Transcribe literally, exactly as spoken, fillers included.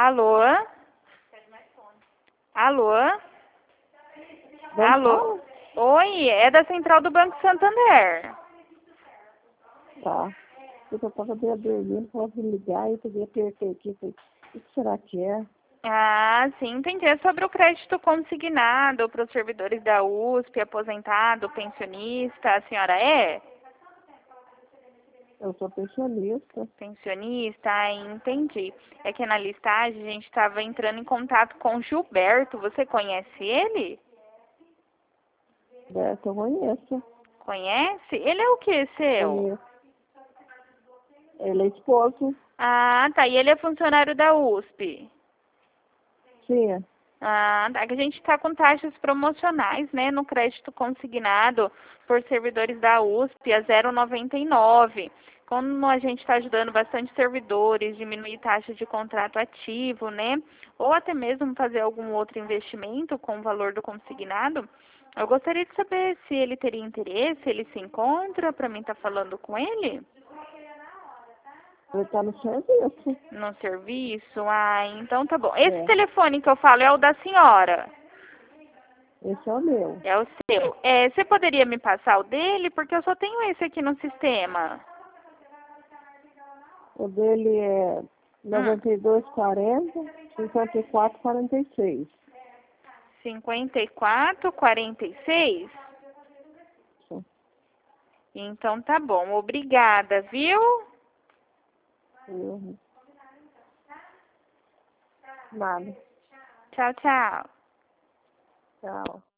Alô? Alô? Alô? Oi, é da Central do Banco Santander. Tá. Eu só tava dormindo, falou pra ligar, eu peguei, apertei aqui, falei, o que será que é? Ah, sim, entendi. É sobre o crédito consignado para os servidores da U S P, aposentado, pensionista. A senhora é? Eu sou pensionista. Pensionista? Ah, entendi. É que na listagem a gente estava entrando em contato com o Gilberto. Você conhece ele? Beto, eu conheço. Conhece? Ele é o que seu? Conheço. Ele é esposo. Ah, tá. E ele é funcionário da U S P? Sim. Ah, tá. Que a gente está com taxas promocionais, né, no crédito consignado por servidores da U S P a zero vírgula noventa e nove. Como a gente está ajudando bastante servidores, diminuir taxa de contrato ativo, né, ou até mesmo fazer algum outro investimento com o valor do consignado, eu gostaria de saber se ele teria interesse, ele se encontra, para mim estar falando com ele. Ele tá no serviço. No serviço? Ah, então tá bom. Esse É. telefone que eu falo é o da senhora? Esse é o meu. É o seu. É, você poderia me passar o dele? Porque eu só tenho esse aqui no sistema. O dele é Hum. noventa e dois quarenta, cinquenta e quatro quarenta e seis. cinquenta e quatro, quarenta e seis? Sim. Então tá bom. Obrigada, viu? Uhum. Nada. Tchau, tchau. Tchau.